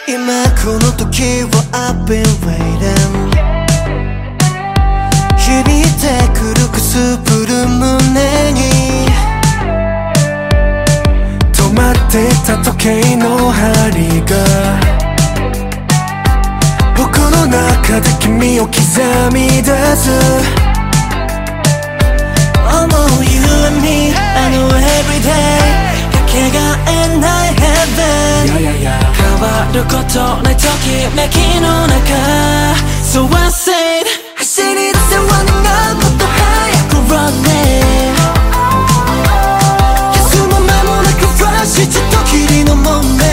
今この時を I've been waiting 響いてくるくすぶる胸に止まってた時計の針が僕の中で君を刻み出す Oh no, you and me, I know everyday かけがえない heaven 変わることないときめきの中 So I said 走り出せ running up もっと早く running 休む間もなく rush ちょっときりの moment 眩しい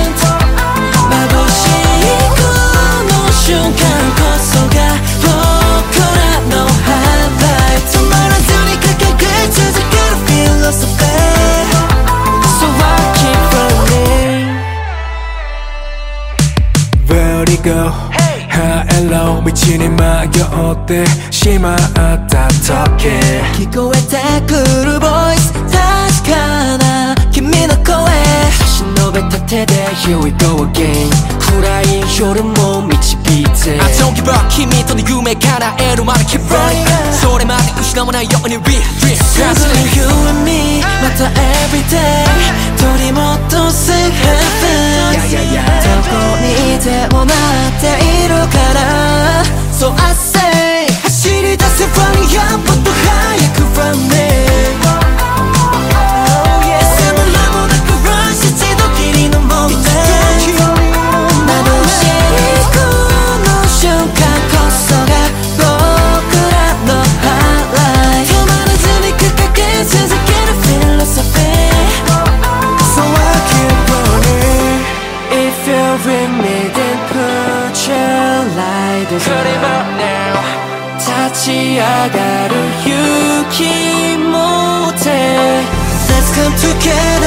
この瞬間こそが僕らの highlight 止まらずに掲げ続ける philosophy So I keep running Where it go? High and low 道に迷ってしまった時聞こえてくるボイス確かな君の声忍べた手で Here we go again 暗い夜も導いて I don't give up 君との夢叶えるまで Keep running それまで失わないように Real dream すぐに You and me また everyday 取り戻す heaven どこにいても待っているから So I say 走り出せ running up もっと早く running立ち上がる勇気持って Let's come together